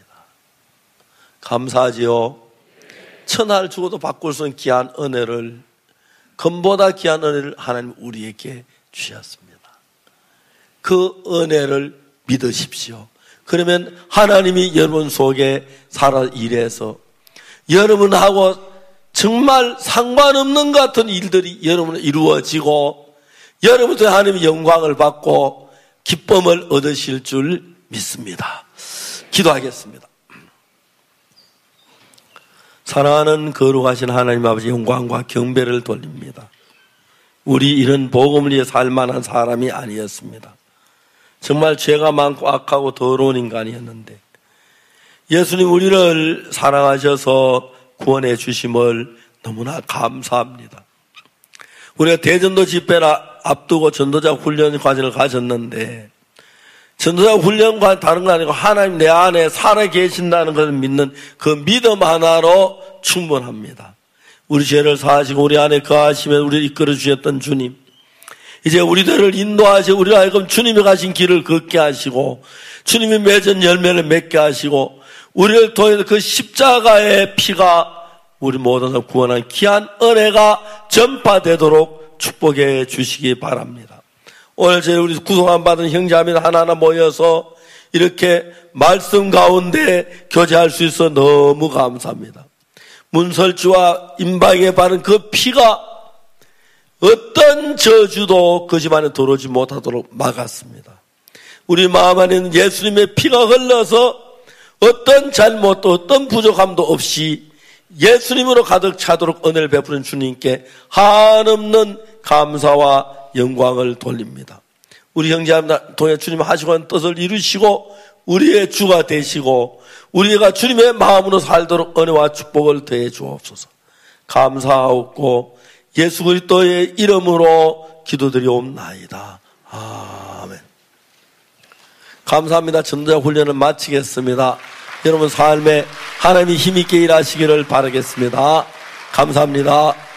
감사하지요. 천하를 주고도 바꿀 수 있는 귀한 은혜를 금보다 귀한 은혜를 하나님 우리에게 주셨습니다. 그 은혜를 믿으십시오. 그러면 하나님이 여러분 속에 살아 일해서 여러분하고 정말 상관없는 것 같은 일들이 여러분은 이루어지고 여러분도 하나님의 영광을 받고 기쁨을 얻으실 줄 믿습니다. 기도하겠습니다. 사랑하는 거룩하신 하나님 아버지 영광과 경배를 돌립니다. 우리 이런 복음을 위해 살 만한 사람이 아니었습니다. 정말 죄가 많고 악하고 더러운 인간이었는데 예수님 우리를 사랑하셔서 구원해 주심을 너무나 감사합니다. 우리가 대전도 집회를 앞두고 전도자 훈련 과정을 가졌는데 전도자 훈련과 다른 거 아니고 하나님 내 안에 살아 계신다는 것을 믿는 그 믿음 하나로 충분합니다. 우리 죄를 사하시고 우리 안에 거하시며 우리를 이끌어 주셨던 주님, 이제 우리들을 인도하시고 우리가 알고 주님이 가신 길을 걷게 하시고 주님이 맺은 열매를 맺게 하시고 우리를 통해서 그 십자가의 피가 우리 모두를 구원한 귀한 은혜가 전파되도록 축복해 주시기 바랍니다. 오늘 저희 우리 구속함 받은 형제자매 하나하나 모여서 이렇게 말씀 가운데 교제할 수 있어 너무 감사합니다. 문설주와 임박에 바른 그 피가 어떤 저주도 그 집안에 들어오지 못하도록 막았습니다. 우리 마음 안에는 예수님의 피가 흘러서 어떤 잘못도 어떤 부족함도 없이 예수님으로 가득 차도록 은혜를 베푸는 주님께 한없는 감사와 영광을 돌립니다. 우리 형제자매들 통해 주님 하시고 한 뜻을 이루시고 우리의 주가 되시고 우리가 주님의 마음으로 살도록 은혜와 축복을 더해 주옵소서. 감사하옵고 예수 그리스도의 이름으로 기도드리옵나이다. 아멘. 감사합니다. 전도자 훈련을 마치겠습니다. 여러분 삶에 하나님이 힘있게 일하시기를 바라겠습니다. 감사합니다.